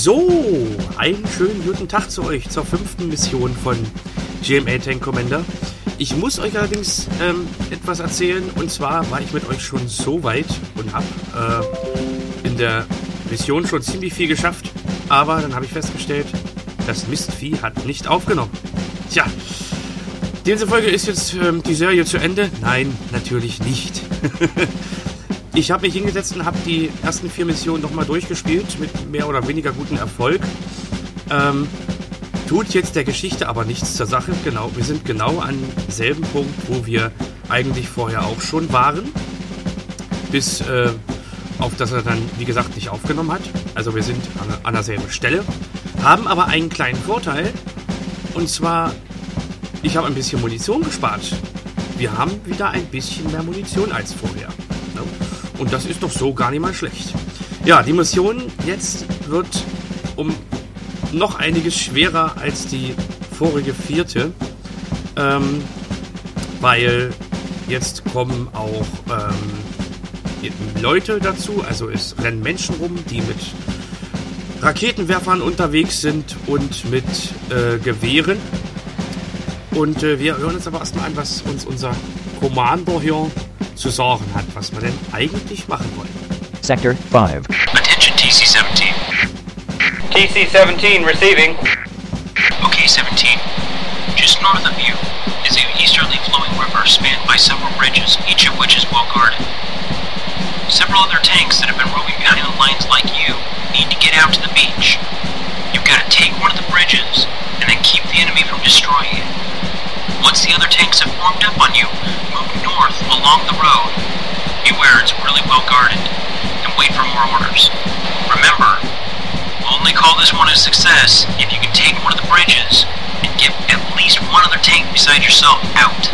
So, einen schönen guten Tag zu euch zur 5. Mission von GMA Tank Commander. Ich muss euch allerdings etwas erzählen, und zwar war ich mit euch schon so weit und habe in der Mission schon ziemlich viel geschafft, aber dann habe ich festgestellt, das Mistvieh hat nicht aufgenommen. Tja, demzufolge ist jetzt die Serie zu Ende? Nein, natürlich nicht. Ich habe mich hingesetzt und habe die ersten 4 Missionen nochmal durchgespielt, mit mehr oder weniger gutem Erfolg. Tut jetzt der Geschichte aber nichts zur Sache. Genau, wir sind genau an selben Punkt, wo wir eigentlich vorher auch schon waren. Bis auf das er dann, wie gesagt, nicht aufgenommen hat. Also wir sind an derselben Stelle. Haben aber einen kleinen Vorteil. Und zwar, ich habe ein bisschen Munition gespart. Wir haben wieder ein bisschen mehr Munition als vorher. Und das ist doch so gar nicht mal schlecht. Ja, die Mission jetzt wird um noch einiges schwerer als die vorige 4. Weil jetzt kommen auch Leute dazu. Also es rennen Menschen rum, die mit Raketenwerfern unterwegs sind und mit Gewehren. Und wir hören uns aber erstmal an, was uns unser Commander hier zu sagen hat, was wir denn eigentlich machen wollen. Sector 5. Attention TC-17. TC-17 receiving. Okay, 17. Just north of you is an easterly flowing river spanned by several bridges, each of which is well guarded. Several other tanks that have been roving behind the lines like you need to get out to the beach. You've got to take one of the bridges and then keep the enemy from destroying it. Once the other tanks have formed up on you, move north along the road. Beware, it's really well guarded, and wait for more orders. Remember, we'll only call this one a success if you can take one of the bridges and get at least one other tank beside yourself out.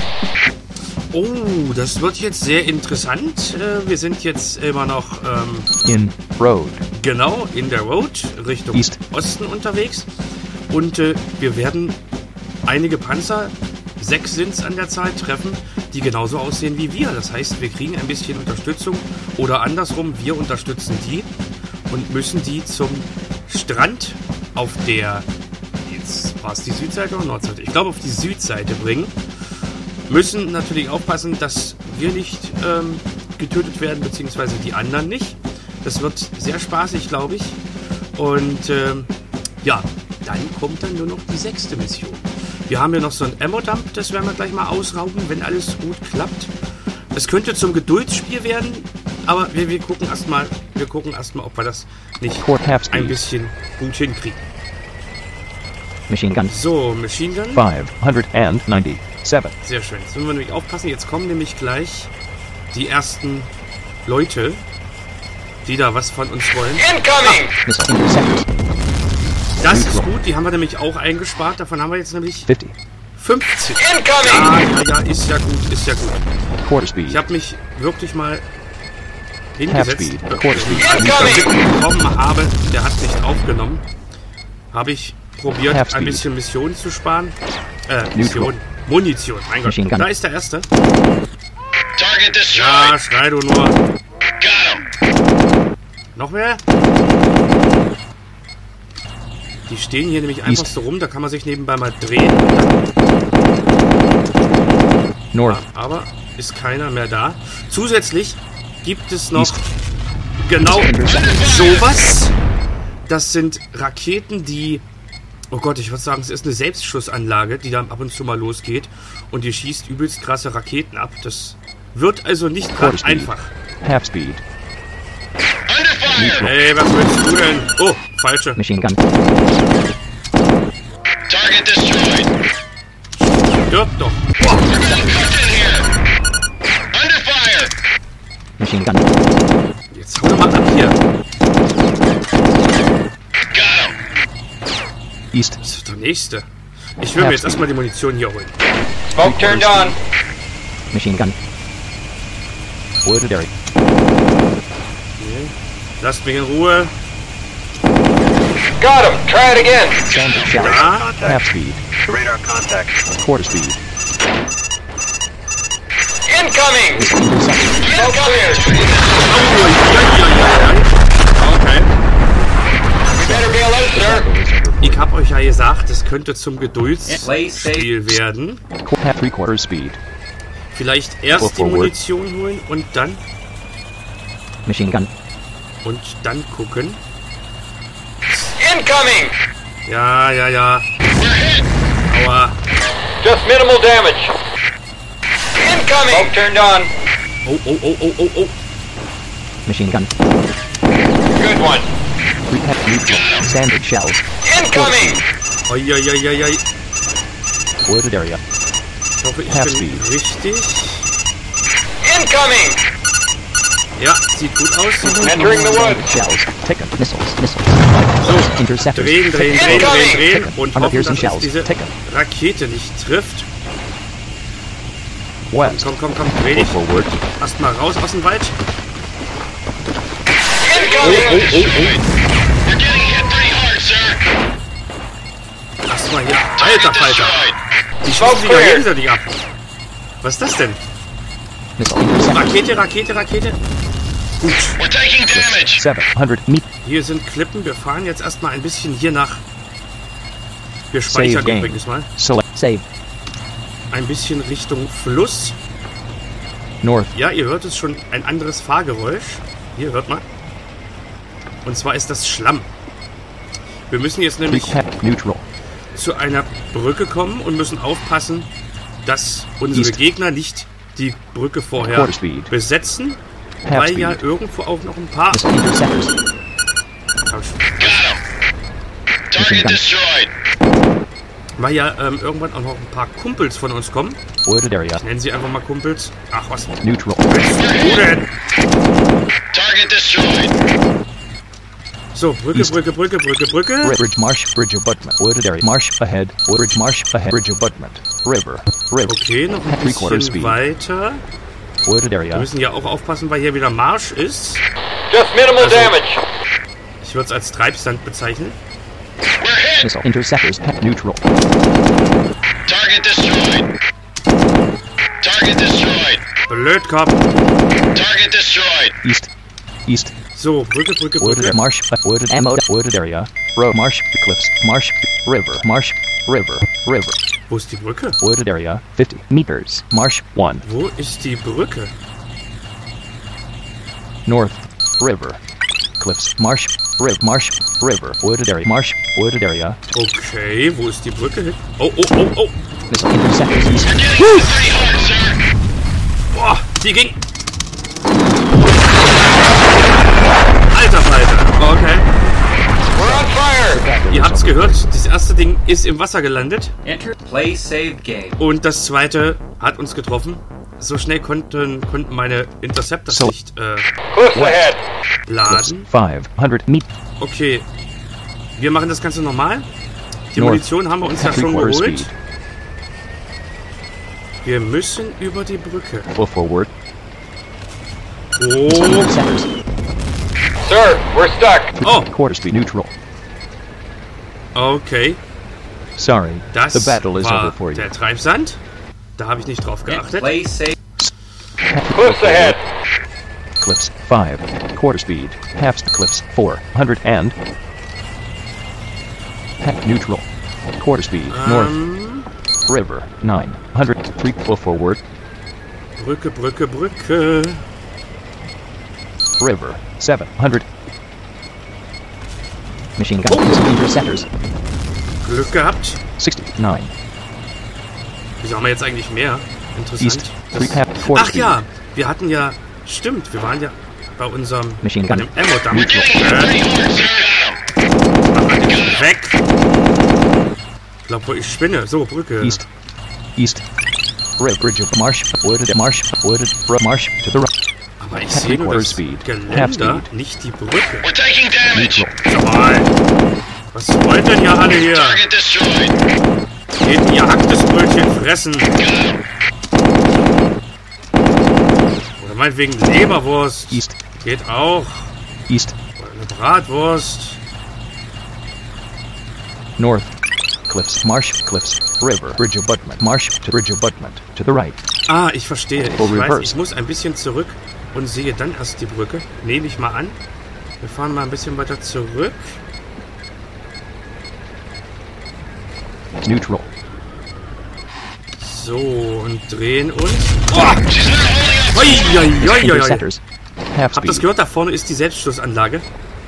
Oh, das wird jetzt sehr interessant. Wir sind jetzt immer noch In Road. genau in der Road Richtung East. Osten unterwegs. Und wir werden einige Panzer, 6 sind es an der Zahl, treffen, die genauso aussehen wie wir. Das heißt, wir kriegen ein bisschen Unterstützung oder andersrum, wir unterstützen die und müssen die zum Strand auf der, jetzt war es die Südseite oder Nordseite? Ich glaube auf die Südseite bringen. Müssen natürlich aufpassen, dass wir nicht getötet werden, beziehungsweise die anderen nicht. Das wird sehr spaßig, glaube ich. Und ja, dann kommt dann nur noch die 6. Mission. Wir haben hier noch so ein Ammo-Dump, das werden wir gleich mal ausrauben, wenn alles gut klappt. Es könnte zum Geduldsspiel werden, aber wir gucken erstmal, ob wir das nicht ein bisschen gut hinkriegen. Machine Gun. So, Machine Gun. 597. Sehr schön. Jetzt müssen wir nämlich aufpassen. Jetzt kommen nämlich gleich die ersten Leute, die da was von uns wollen. Incoming! Missile intercepted. Das ist gut. Die haben wir nämlich auch eingespart. Davon haben wir jetzt nämlich 50. 50. Incoming! Ja, ist ja gut, ist ja gut. Quarter speed. Ich habe mich wirklich mal hingesetzt. Half speed. Quarter speed. Als ich das bekommen habe, der hat nicht aufgenommen, habe ich probiert, Half ein speed. bisschen Missionen zu sparen. Neutral. Munition, mein Gott. Machine gun. Da ist der erste. Target destroyed. Ja, schrei du nur. Got him. Noch mehr? Die stehen hier nämlich einfach so rum, da kann man sich nebenbei mal drehen. North. Aber ist keiner mehr da. Zusätzlich gibt es noch East. genau sowas. Das sind Raketen, die... Oh Gott, ich würde sagen, es ist eine Selbstschussanlage, die da ab und zu mal losgeht. Und die schießt übelst krasse Raketen ab. Das wird also nicht gerade Quarter speed. einfach. Half speed. Under fire. Hey, was willst du denn? Oh, falsche. Machine gun. Target destroyed. Stirb doch. Cooked in here. Under fire. Machine gun. Jetzt hau doch mal ab hier. Got him. East. Das ist der nächste. Ich will mir jetzt erstmal die Munition hier holen. Smoke turned on. Machine gun. Artillery. Lasst mich in Ruhe. Got him. Try it again. Standard shot. Ja, Half speed. Radar contact. Quarter speed. Incoming. Intercepted. Smoke cleared. Okay. Better bail out, The sir. battle is over. Ich hab euch ja gesagt, es könnte zum Geduldsspiel werden. Have 3/4 speed. Vielleicht erst die Forward. Munition holen und dann Machine gun. gucken. Incoming! Ja, ja, ja. Aua. Just minimal damage. Incoming! Smoke turned on. Oh, oh, oh, oh, oh, oh. Machine gun. Good one. Repet neutral. Standard shells. Incoming! Oi, oi, oi, oi, oi. Wooded area. Ich hoffe, ich Half bin speed. richtig. Incoming! Ja, sieht gut aus. Entering the Standard woods. shells. Ticket. Missiles. So, Interceptors. drehen, drehen, drehen, drehen, drehen und Under hoffen, piercing dass es shells. diese Ticket. Rakete nicht trifft. West. Komm, komm, komm, dreh dich. Forward. Erstmal raus aus dem Wald. Incoming! You're getting hit pretty hard, sir. Erstmal hier. Alter Falter. Die Smoke schießen wieder cleared. gegenseitig ab. Was ist das denn? Missile interceptors. Rakete, Rakete, Rakete. Gut. We're taking damage. 700 meet. Hier sind Klippen. Wir fahren jetzt erstmal ein bisschen hier nach. Wir speichern Save game. übrigens mal. Select. Save. Ein bisschen Richtung Fluss. North. Ja, ihr hört es schon, ein anderes Fahrgeräusch. Hier, hört mal. Und zwar ist das Schlamm. Wir müssen jetzt nämlich Repet neutral. zu einer Brücke kommen und müssen aufpassen, dass unsere East. Gegner nicht die Brücke vorher Quarter speed. besetzen, Half weil speed. ja irgendwo auch noch ein paar... Missile interceptors. Got him. Target destroyed. Weil ja irgendwann auch noch ein paar Kumpels von uns kommen. Wooded area. Nennen sie einfach mal Kumpels. Ach, was? Neutral. Wo denn? Target destroyed. So, Brücke, East. Brücke, Brücke, Brücke, Brücke. Bridge marsh. Bridge abutment. Wooded area. Marsh ahead. Bridge marsh ahead. Bridge abutment. River. River. Okay, noch ein Three-quarter bisschen speed. weiter. Wooded Wir area. müssen ja auch aufpassen, weil hier wieder Marsch ist. Just minimal Also- damage. Ich würde es als Treibstand bezeichnen. We're hit. Missile interceptors. Neutral. Target destroyed. Target destroyed. Blödkopf. Target destroyed. East. East. So, Brücke, Brücke, Wooded Brücke. marsh. Wooded ammo. Wooded area. Road marsh. Cliffs. Marsh. River. Marsh. River. River. Wo ist die Brücke? Wooded area. 50 meters. Marsh 1. Wo ist die Brücke? North. River. Cliffs. Marsh. River. Marsh. River. Wooded area. Marsh. Wooded area. Okay, wo ist die Brücke hin? Oh, oh, oh, oh. Missile interceptors. East. You're getting hit pretty hard, sir. Boah, die ging. Alter Falter. Okay. We're on fire. Ihr habt's gehört, das erste Ding ist im Wasser gelandet Enter Play Saved Game. und das zweite hat uns getroffen. So schnell konnten meine Interceptors So- nicht Cliffs ahead. laden. 500 meet. Okay, wir machen das Ganze normal. Die North. Munition haben wir uns ja schon Three-quarter geholt. speed. Wir müssen über die Brücke. Full forward. Oh, Interceptors. Sir, we're stuck. oh, Quarter speed neutral. okay. Sorry. Das The battle is over war for you. der Treibsand. Da habe ich nicht drauf geachtet. Play Saved. Cliffs ahead. Cliffs 5. Quarter speed. Half cliffs 400 and neutral. Quarter speed. North. River 900. 3 full forward. Brücke, Brücke, Brücke. River 700. Machine gun. Missile interceptors. Glück gehabt. 69. Wieso haben wir jetzt eigentlich mehr? Interessant. East. 3 quarter Ach speed. ja, wir hatten ja... Stimmt, wir waren ja bei unserem... Machine bei gun. dem Ammo-Dump. Getting hit pretty hard, sir. Weg! Ich glaube, wo ich spinne. So, Brücke. East. East. River bridge of marsh. Wooded marsh. Wooded marsh to the right. Aber ich sehe nur Quarter das speed. Geländer, Half speed. nicht die Brücke. We're taking damage. Neutral. Sag mal, was wollt denn ihr alle hier? Target destroyed. Geht ihr hacktes Brötchen fressen? Oder meinetwegen Leberwurst. East. Geht auch. East. Oder eine Bratwurst. North. Cliffs. Marsh. Cliffs. River. Bridge abutment. Marsh to bridge abutment. To the right. Ah, ich verstehe. Ich Full weiß, reverse. ich muss ein bisschen zurück und sehe dann erst die Brücke. Nehme ich mal an. Wir fahren mal ein bisschen weiter zurück. Neutral. So, und drehen uns. Oi, Interceptors. Half Habt ihr das speed. gehört? Da vorne ist die Selbstschussanlage.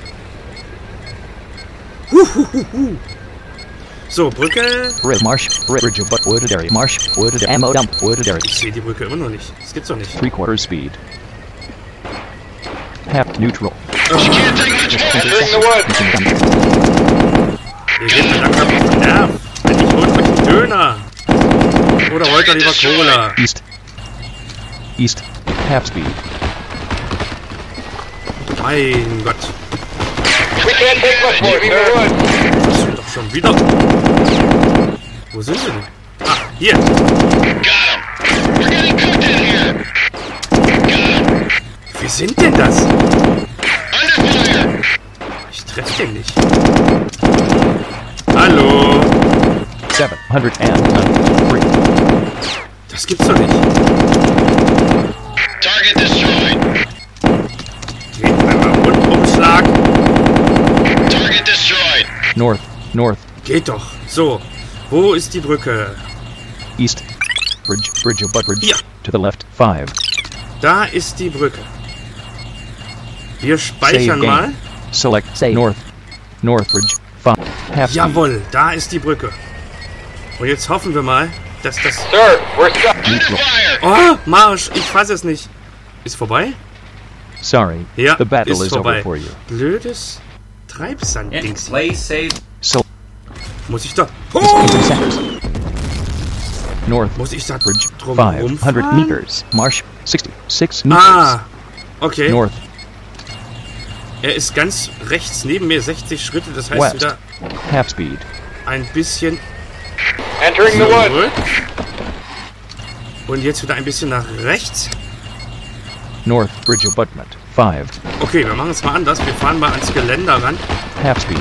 So, Brücke. Marsh. Bridge of but wooded area. Marsh. Wooded ammo dump. Wooded area. Ich sehe die Brücke immer noch nicht. Das gibt's doch nicht. 3/4 speed. Half neutral. Entering the woods. Ihr seht mir langsam auf den Nerv. Endlich holt euch einen Döner. Oder wollt ihr lieber Cola? East. East. Half speed. Mein Gott. We can't take much more, sir. Das sind doch schon wieder. Wo sind sie denn? Ah, hier. Wie sind denn das? Ich treffe den nicht. Hallo. 793. Das gibt's doch nicht. Target destroyed. Geht einmal Rundumschlag. Target destroyed. North. North. Geht doch. So. Wo ist die Brücke? East. Bridge. Bridge of but bridge. Ja. To the left. 5. Da ist die Brücke. Wir Save speichern game. mal. Select. Save. North. North bridge. 5. Half speed. Jawohl, da ist die Brücke. Und jetzt hoffen wir mal, dass das... Sir, we're stuck. Neutral. Oh, Marsch, ich fasse es nicht. Ist vorbei? Sorry. Ja, The battle ist is vorbei. over for you. Blödes And Treibsand-Dings. play safe. So. Muss ich da... Interceptors. North. Muss ich da Bridge. drum 500 rumfahren? meters. Marsh. 66 meters. Ah, okay. North. Er ist ganz rechts neben mir, 60 Schritte. Das heißt West. wieder Half speed. ein bisschen Entering the woods. zurück. Und jetzt wieder ein bisschen nach rechts. North bridge abutment. 5. Okay, wir machen es mal anders. Wir fahren mal ans Geländer ran Half speed.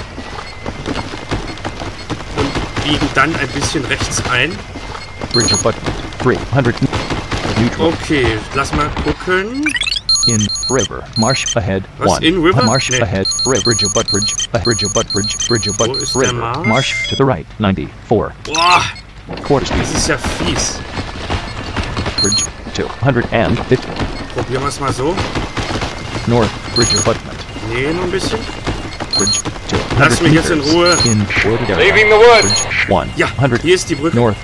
und biegen dann ein bisschen rechts ein. Bridge abutment. 300 neutral. Okay, lass mal gucken. In river. Marsh ahead. Was, 1. in river? Marsh Nee. ahead. Bridge abut bridge. Bridge abut bridge. Bridge abut Wo ist der river. Marsh? Marsh to the right. 94. Boah, Quarter speed. das ist ja fies. Bridge 250. Probieren wir es mal so. North bridge abutment. Nee, nur ein bisschen. Bridge 200 Lass mich jetzt in meters. Ruhe. In wooded area. Leaving the woods. Bridge Ja, 100 hier ist die Brücke. north.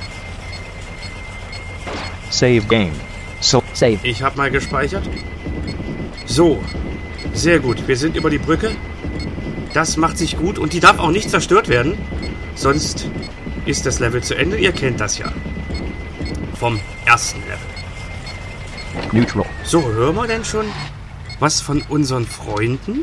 Save game. So save. Ich habe mal gespeichert. So, sehr gut. Wir sind über die Brücke. Das macht sich gut und die darf auch nicht zerstört werden. Sonst ist das Level zu Ende. Ihr kennt das ja. Vom ersten Level. Neutral. So, hören wir denn schon was von unseren Freunden?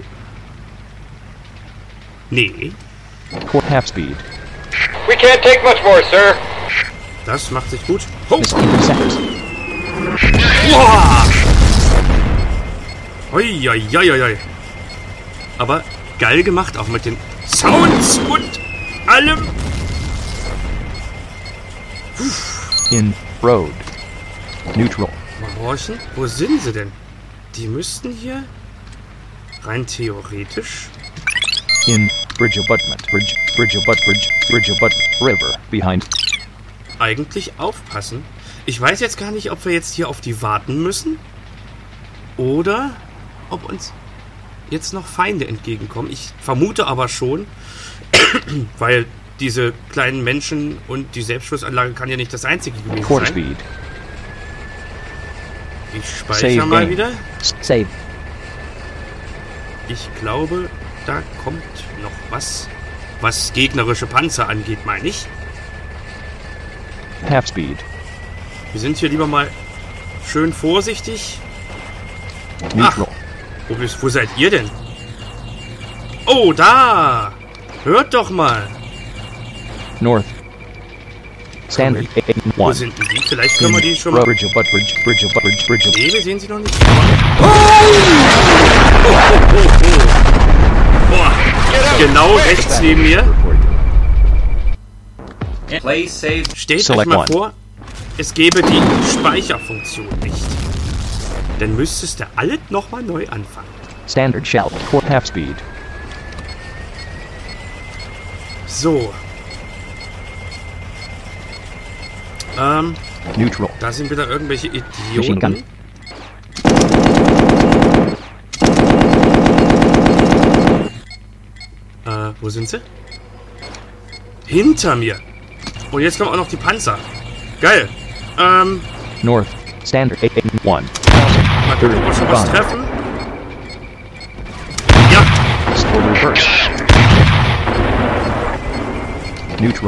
Nee, Half speed. We can't take much more, sir. das macht sich gut. Oh, This interceptors. wow. Oi, oi, oi, oi, oi. Aber geil gemacht, auch mit den Sounds und allem. In road. Neutral. Mal horchen. Wo sind sie denn? Die müssten hier rein theoretisch. In bridge abutment. Bridge abut bridge abut river. Behind. Eigentlich aufpassen. Ich weiß jetzt gar nicht, ob wir jetzt hier auf die warten müssen oder ob uns jetzt noch Feinde entgegenkommen. Ich vermute aber schon, weil diese kleinen Menschen und die Selbstschussanlage kann ja nicht das einzige gewesen Quarter sein. speed. Ich speichere Save mal game. wieder. Save. Ich glaube, da kommt noch was gegnerische Panzer angeht, meine ich. Half speed. Wir sind hier lieber mal schön vorsichtig. Neutral. Wo seid ihr denn? Oh, da! Hört doch mal! North. Standard Wo 1. sind denn die? Vielleicht können wir die schon mal... Bridge abut bridge abut bridge abut. Nee, wir sehen sie noch nicht. Boah! Genau rechts neben mir. And play safe. Stellt euch Select mal one. vor, es gäbe die Speicherfunktion nicht. Dann müsstest du alles nochmal neu anfangen. Standard shell. Half speed. So. Neutral. Da sind wieder irgendwelche Machine gun. Idioten. Wo sind sie? Hinter mir. Und jetzt kommen auch noch die Panzer. Geil. North. Standard 881. Mal gucken, ob wir schon was treffen. Ja. Slow reverse. Neutral.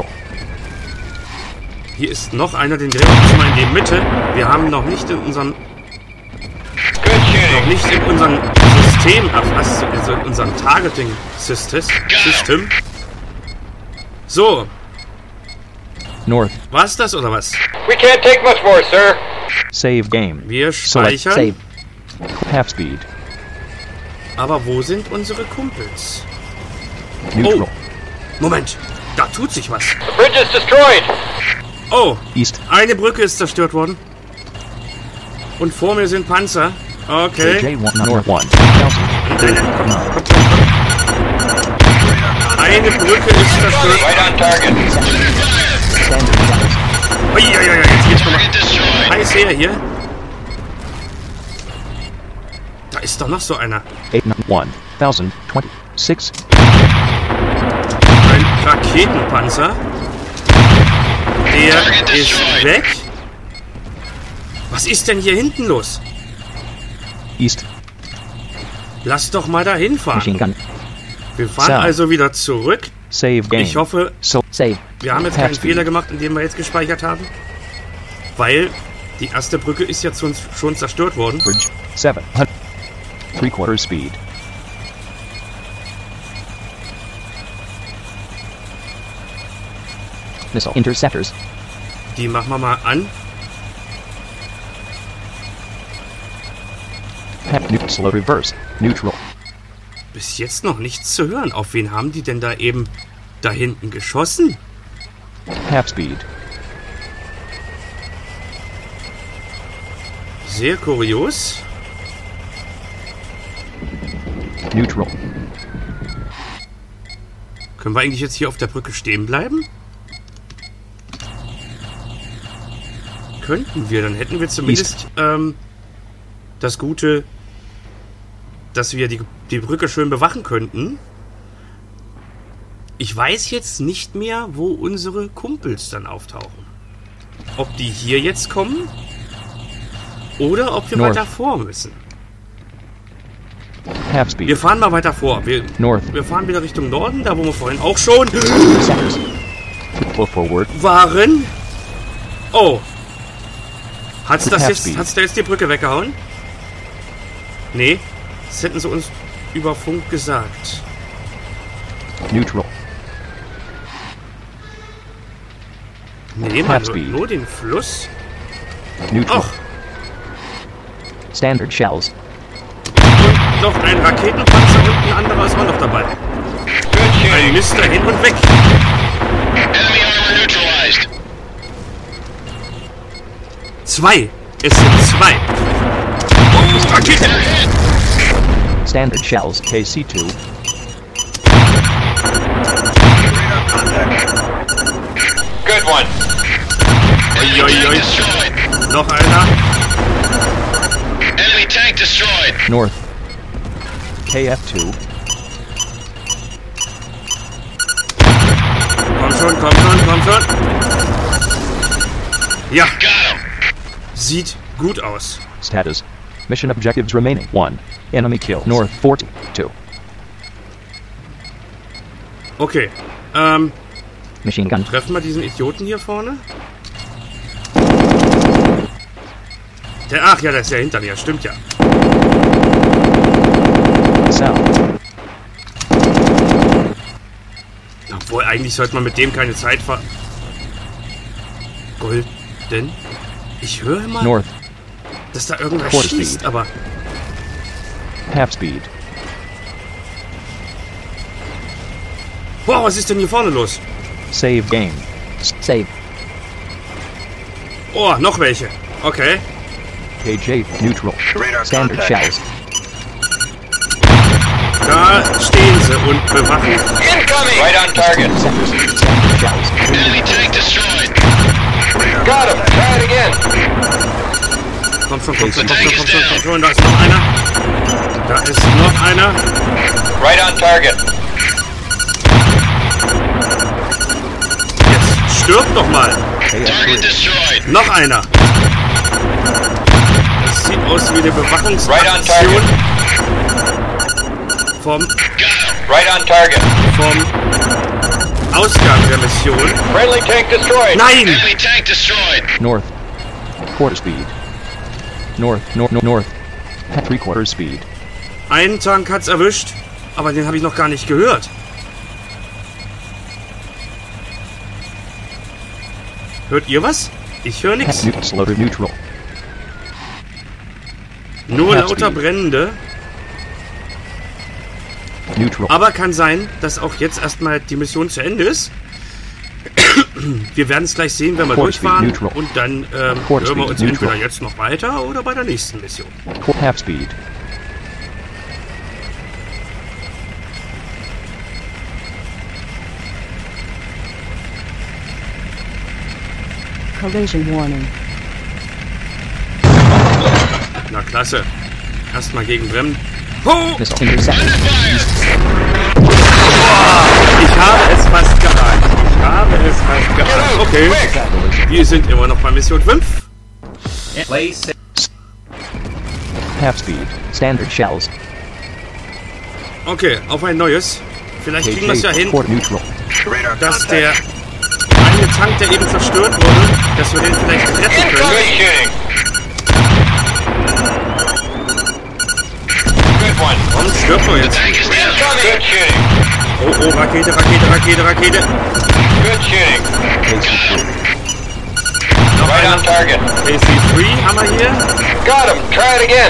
Hier ist noch einer, den drehen wir uns mal in die Mitte. Wir haben noch nicht in unserem System erfasst, also in unserem Targeting-System. So, North. war's das oder was? We can't take much more, sir. Save game. Wir Select speichern. save. Half speed. Aber wo sind unsere Kumpels? Neutral. Moment, da tut sich was. The bridge is destroyed. Oh, East. eine Brücke ist zerstört worden. Und vor mir sind Panzer. Okay. KJ1 North 1000. Eine Brücke ist zerstört. Right on target. Standard shells. Uiuiui, jetzt geht's nochmal heiß her hier. Da ist doch noch so einer. 1026. Ein Raketenpanzer. Der ist weg. Was ist denn hier hinten los? East. Lass doch mal da hinfahren. Machine gun. Wir fahren South. also wieder zurück. Save game. Ich hoffe, So save. wir haben jetzt Half keinen speed. Fehler gemacht, indem wir jetzt gespeichert haben. Weil die erste Brücke ist jetzt schon zerstört worden. Bridge 700. 3/4 speed. Missile interceptors. Die machen wir mal an. Slow reverse. Neutral. Bis jetzt noch nichts zu hören. Auf wen haben die denn da eben da hinten geschossen? Half speed. Sehr kurios. Neutral. Können wir eigentlich jetzt hier auf der Brücke stehen bleiben? Könnten wir, dann hätten wir zumindest das Gute, dass wir die Brücke schön bewachen könnten. Ich weiß jetzt nicht mehr, wo unsere Kumpels dann auftauchen. Ob die hier jetzt kommen oder ob wir North. weiter vor müssen. Half speed. Wir fahren mal weiter vor. North. Wir fahren wieder Richtung Norden, da wo wir vorhin auch schon Interceptors. Pull forward. waren. Oh. Hat's da Half jetzt die Brücke weggehauen? Nee. Das hätten sie uns über Funk gesagt. Neutral. Nee, man, nur den Fluss. Neutral. Ach, Standard shells. und noch ein Raketenpanzer und ein anderer ist auch noch dabei. Ein Mister hin und weg. Enemy armor neutralized. 2. Es sind 2. Oh, Rakete! Standard shells. KC2. Good one. Uiuiui. Noch einer. Enemy tank destroyed. North. KF2. Komm schon, komm schon, komm schon. Ja, Got him. sieht gut aus. Status. Mission objectives remaining. 1. Enemy kill. North 42. Okay, Machine gun. treffen wir diesen Idioten hier vorne? Ach ja, der ist ja hinter mir, stimmt ja. South. Obwohl, eigentlich sollte man mit dem keine Zeit Golden? Ich höre immer, North. dass da irgendwer Quarter schießt, speed. aber... Half speed. Wow, was ist denn hier vorne los? Save game. Save. Oh, noch welche. Okay. KJ neutral. Standard shells. Da stehen sie und bewachen. Incoming. Right on target. Interceptors. Standard shells. Enemy tank destroyed. Got him. Try it again. Komm schon, da ist noch einer. Da ist noch einer. Right on target. Jetzt stirb doch mal. Target destroyed. Noch einer. Das sieht aus wie eine Right on Bewachungsaktion target. vom Right on target. Ausgang der Mission. Friendly tank destroyed. Nein! Enemy tank destroyed. North. Quarter speed. North. At 3/4 speed. Einen Tank hat's erwischt, aber den habe ich noch gar nicht gehört. Hört ihr was? Ich höre nichts. Slaughter neutral. Nur Half lauter speed. Brände. Neutral. Aber kann sein, dass auch jetzt erstmal die Mission zu Ende ist. Wir werden es gleich sehen, wenn wir Quarter speed durchfahren. neutral. Und dann Quarter hören wir speed uns neutral. entweder jetzt noch weiter oder bei der nächsten Mission. Half speed. Collision warning. Na klasse. Erstmal gegen Bremen. Oh! Missile intercepted. Ich habe es fast geahnt. Okay. Wir sind immer noch bei Mission 5. Play safe. Half speed. Standard shells. Okay, auf ein neues. Vielleicht kriegen wir es ja hin, Quarter neutral. dass der eine Tank, der eben zerstört wurde, dass wir den vielleicht retten Good können. shooting. Good one. Warum stirbt er jetzt? Tank is incoming. Good shooting. Oh, Rakete. Good shooting. Noch Right on einer. target. KC-3 haben wir hier. Got him. Try it again.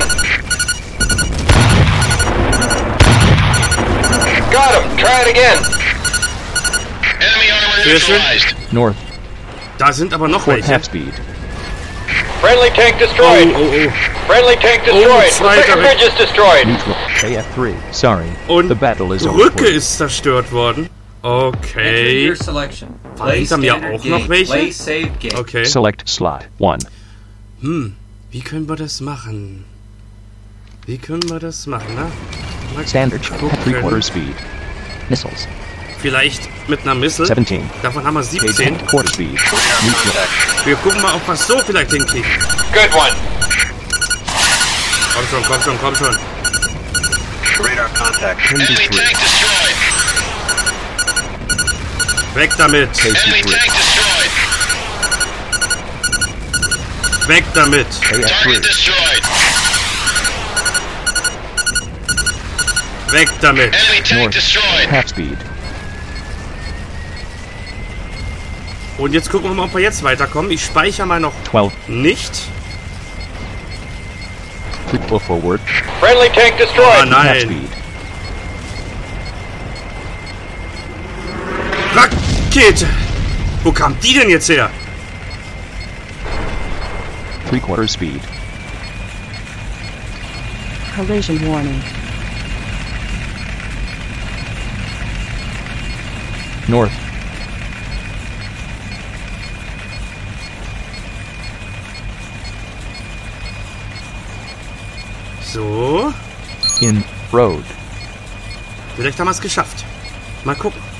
Got him. Try it again. Enemy armor Sehr schön. North. Da sind aber noch Quarter welche. half speed. Friendly tank destroyed. Oh. Friendly tank destroyed. The zweiter second Weg. bridge is destroyed. Neutral. KF3. Sorry. Und The battle is over. Brücke for you. ist zerstört worden. Enter Okay. your selection. War Play hinter mir standard auch noch game. welche? Play saved game. Okay. Select slot 1. Wie können wir das machen? Na? Mal Standard gucken. at 3/4 speed. Missiles. Vielleicht mit einer Missile. 17. Davon haben wir 17. Quarter speed. Neutral. Wir gucken mal, ob wir es so vielleicht hinkriegen. Good one. Komm schon. Radar contact. 23. destroyed. Weg damit. KC3. destroyed. Weg damit. KF3. destroyed. Weg damit. Enemy North. destroyed. Half speed. Und jetzt gucken wir mal, ob wir jetzt weiterkommen. Ich speichere mal noch 12. nicht. 3 forward. Friendly tank Oh destroyed. Half nein. speed. Rakete. Wo kam die denn jetzt her? 3/4 speed. Collision warning. North. So. In road. Vielleicht haben wir es geschafft. Mal gucken.